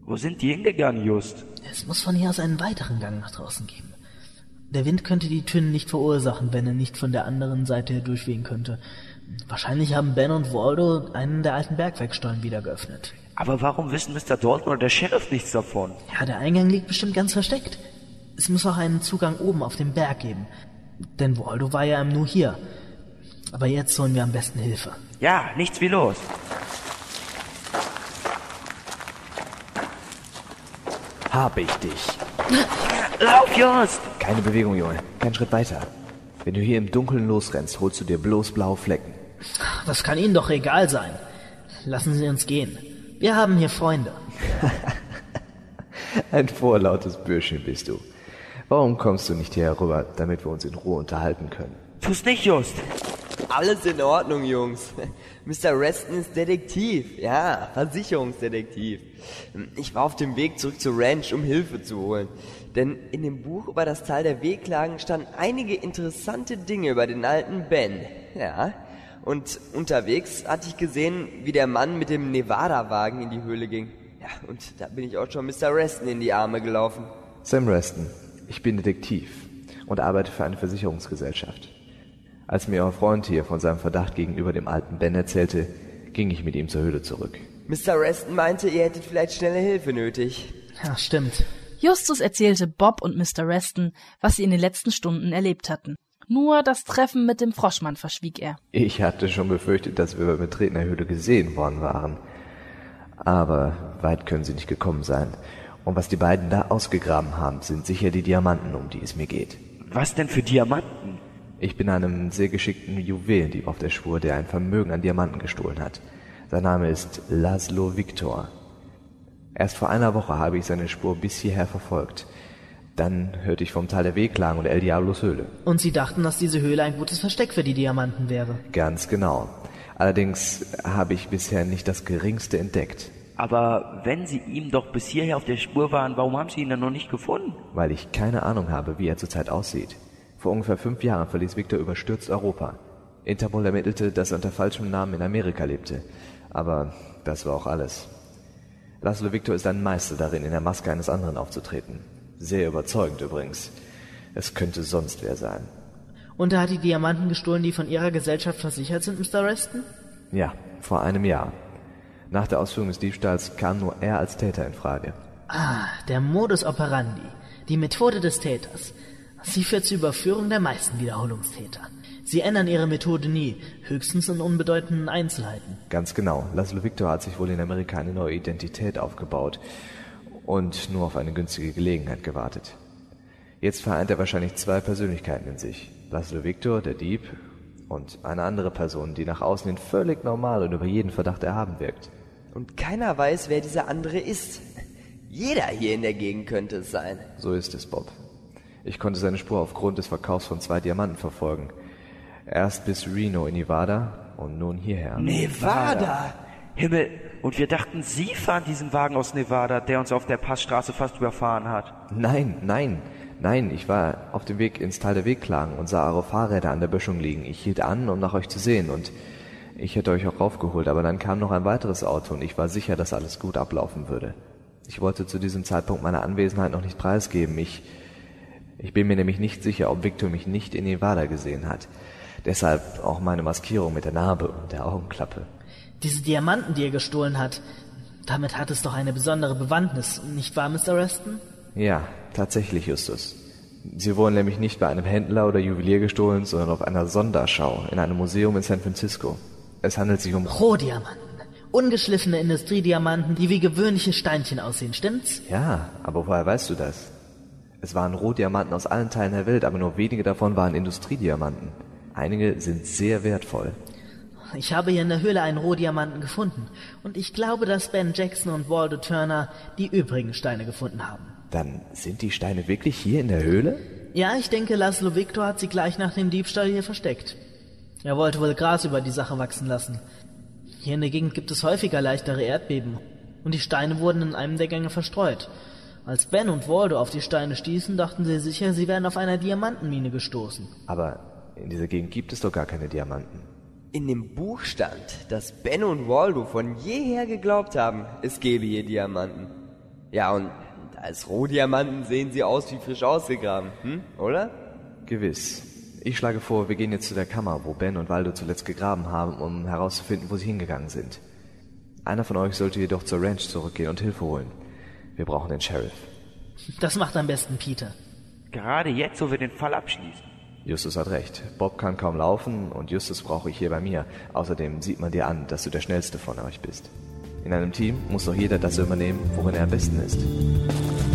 Wo sind die hingegangen, Just? Es muss von hier aus einen weiteren Gang nach draußen geben. Der Wind könnte die Töne nicht verursachen, wenn er nicht von der anderen Seite her durchwehen könnte. Wahrscheinlich haben Ben und Waldo einen der alten Bergwerkstollen wieder geöffnet. Aber warum wissen Mr. Dalton oder der Sheriff nichts davon? Ja, der Eingang liegt bestimmt ganz versteckt. Es muss auch einen Zugang oben auf dem Berg geben. Denn Waldo war ja nur hier. Aber jetzt holen wir am besten Hilfe. Ja, nichts wie los. Hab ich dich. Lauf, Just! Keine Bewegung, Junge. Kein Schritt weiter. Wenn du hier im Dunkeln losrennst, holst du dir bloß blaue Flecken. Das kann Ihnen doch egal sein. Lassen Sie uns gehen. Wir haben hier Freunde. Ein vorlautes Bürschchen bist du. Warum kommst du nicht hierher rüber, damit wir uns in Ruhe unterhalten können? Tu's nicht, Just! Alles in Ordnung, Jungs. Mr. Reston ist Detektiv. Ja, Versicherungsdetektiv. Ich war auf dem Weg zurück zur Ranch, um Hilfe zu holen. Denn in dem Buch über das Tal der Wehklagen standen einige interessante Dinge über den alten Ben. Ja. Und unterwegs hatte ich gesehen, wie der Mann mit dem Nevada-Wagen in die Höhle ging. Ja, und da bin ich auch schon Mr. Reston in die Arme gelaufen. Sam Reston, ich bin Detektiv und arbeite für eine Versicherungsgesellschaft. Als mir euer Freund hier von seinem Verdacht gegenüber dem alten Ben erzählte, ging ich mit ihm zur Höhle zurück. Mr. Reston meinte, ihr hättet vielleicht schnelle Hilfe nötig. Ja, stimmt. Justus erzählte Bob und Mr. Reston, was sie in den letzten Stunden erlebt hatten. Nur das Treffen mit dem Froschmann verschwieg er. Ich hatte schon befürchtet, dass wir beim Betreten der Höhle gesehen worden waren. Aber weit können sie nicht gekommen sein. Und was die beiden da ausgegraben haben, sind sicher die Diamanten, um die es mir geht. Was denn für Diamanten? Ich bin einem sehr geschickten Juwelendieb auf der Spur, der ein Vermögen an Diamanten gestohlen hat. Sein Name ist Laszlo Victor. Erst vor einer Woche habe ich seine Spur bis hierher verfolgt. Dann hörte ich vom Tal der Wehklagen und El Diablos Höhle. Und Sie dachten, dass diese Höhle ein gutes Versteck für die Diamanten wäre? Ganz genau. Allerdings habe ich bisher nicht das Geringste entdeckt. Aber wenn Sie ihm doch bis hierher auf der Spur waren, warum haben Sie ihn dann noch nicht gefunden? Weil ich keine Ahnung habe, wie er zurzeit aussieht. Vor ungefähr 5 Jahren verließ Victor überstürzt Europa. Interpol ermittelte, dass er unter falschem Namen in Amerika lebte. Aber das war auch alles. Laszlo Victor ist ein Meister darin, in der Maske eines anderen aufzutreten. Sehr überzeugend übrigens. Es könnte sonst wer sein. Und er hat die Diamanten gestohlen, die von Ihrer Gesellschaft versichert sind, Mr. Reston? Ja, vor einem Jahr. Nach der Ausführung des Diebstahls kam nur er als Täter in Frage. Ah, der Modus operandi. Die Methode des Täters. Sie führt zur Überführung der meisten Wiederholungstäter. Sie ändern ihre Methode nie, höchstens in unbedeutenden Einzelheiten. Ganz genau. Laszlo Victor hat sich wohl in Amerika eine neue Identität aufgebaut und nur auf eine günstige Gelegenheit gewartet. Jetzt vereint er wahrscheinlich 2 Persönlichkeiten in sich. Laszlo Victor, der Dieb, und eine andere Person, die nach außen hin völlig normal und über jeden Verdacht erhaben wirkt. Und keiner weiß, wer dieser andere ist. Jeder hier in der Gegend könnte es sein. So ist es, Bob. Ich konnte seine Spur aufgrund des Verkaufs von 2 Diamanten verfolgen. Erst bis Reno in Nevada und nun hierher. Nevada! Himmel, und wir dachten, Sie fahren diesen Wagen aus Nevada, der uns auf der Passstraße fast überfahren hat. Nein, ich war auf dem Weg ins Tal der Wehklagen und sah eure Fahrräder an der Böschung liegen. Ich hielt an, um nach euch zu sehen, und ich hätte euch auch raufgeholt, aber dann kam noch ein weiteres Auto und ich war sicher, dass alles gut ablaufen würde. Ich wollte zu diesem Zeitpunkt meine Anwesenheit noch nicht preisgeben. Ich bin mir nämlich nicht sicher, ob Victor mich nicht in Nevada gesehen hat. Deshalb auch meine Maskierung mit der Narbe und der Augenklappe. Diese Diamanten, die er gestohlen hat, damit hat es doch eine besondere Bewandtnis, nicht wahr, Mr. Reston? Ja, tatsächlich, Justus. Sie wurden nämlich nicht bei einem Händler oder Juwelier gestohlen, sondern auf einer Sonderschau in einem Museum in San Francisco. Es handelt sich um Rohdiamanten. Ungeschliffene Industriediamanten, die wie gewöhnliche Steinchen aussehen, stimmt's? Ja, aber woher weißt du das? Es waren Rohdiamanten aus allen Teilen der Welt, aber nur wenige davon waren Industriediamanten. Einige sind sehr wertvoll. Ich habe hier in der Höhle einen Rohdiamanten gefunden. Und ich glaube, dass Ben Jackson und Waldo Turner die übrigen Steine gefunden haben. Dann sind die Steine wirklich hier in der Höhle? Ja, ich denke, Laszlo Victor hat sie gleich nach dem Diebstahl hier versteckt. Er wollte wohl Gras über die Sache wachsen lassen. Hier in der Gegend gibt es häufiger leichtere Erdbeben. Und die Steine wurden in einem der Gänge verstreut. Als Ben und Waldo auf die Steine stießen, dachten sie sicher, sie wären auf einer Diamantenmine gestoßen. Aber in dieser Gegend gibt es doch gar keine Diamanten. In dem Buch stand, dass Ben und Waldo von jeher geglaubt haben, es gäbe hier Diamanten. Ja, und als Rohdiamanten sehen sie aus wie frisch ausgegraben, oder? Gewiss. Ich schlage vor, wir gehen jetzt zu der Kammer, wo Ben und Waldo zuletzt gegraben haben, um herauszufinden, wo sie hingegangen sind. Einer von euch sollte jedoch zur Ranch zurückgehen und Hilfe holen. Wir brauchen den Sheriff. Das macht am besten Peter. Gerade jetzt, wo wir den Fall abschließen. Justus hat recht. Bob kann kaum laufen und Justus brauche ich hier bei mir. Außerdem sieht man dir an, dass du der Schnellste von euch bist. In einem Team muss doch jeder das übernehmen, worin er am besten ist.